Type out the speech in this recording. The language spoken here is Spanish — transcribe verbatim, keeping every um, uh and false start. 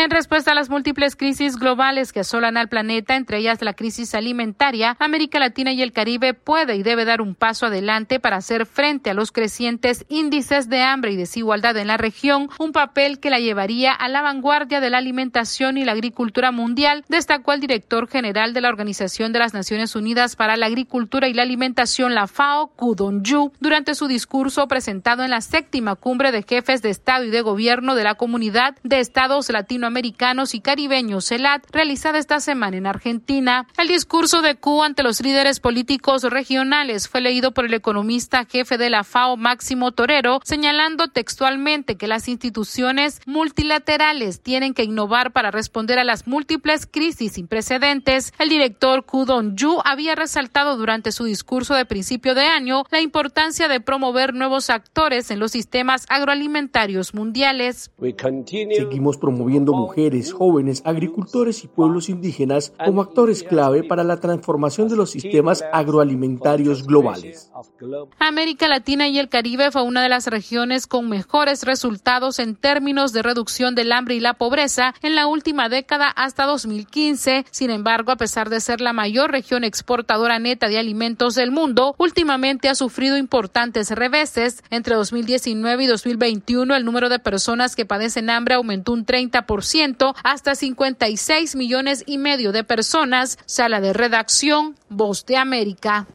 En respuesta a las múltiples crisis globales que asolan al planeta, entre ellas la crisis alimentaria, América Latina y el Caribe puede y debe dar un paso adelante para hacer frente a los crecientes índices de hambre y desigualdad en la región, un papel que la llevaría a la vanguardia de la alimentación y la agricultura mundial, destacó el director general de la Organización de las Naciones Unidas para la Agricultura y la Alimentación, la FAO, Ku Dong-yu, durante su discurso presentado en la séptima cumbre de jefes de Estado y de Gobierno de la Comunidad de Estados Latinoamericanos Americanos y caribeños, CELAC, realizada esta semana en Argentina. El discurso de Ku ante los líderes políticos regionales fue leído por el economista jefe de la FAO, Máximo Torero, señalando textualmente que las instituciones multilaterales tienen que innovar para responder a las múltiples crisis sin precedentes. El director Ku Dong-yu había resaltado durante su discurso de principio de año la importancia de promover nuevos actores en los sistemas agroalimentarios mundiales. Seguimos promoviendo mujeres, jóvenes, agricultores y pueblos indígenas como actores clave para la transformación de los sistemas agroalimentarios globales. América Latina y el Caribe fue una de las regiones con mejores resultados en términos de reducción del hambre y la pobreza en la última década hasta dos mil quince. Sin embargo, a pesar de ser la mayor región exportadora neta de alimentos del mundo, últimamente ha sufrido importantes reveses. Entre dos mil diecinueve y dos mil veintiuno, el número de personas que padecen hambre aumentó un treinta por ciento hasta cincuenta y seis millones y medio de personas. Sala de redacción, Voz de América.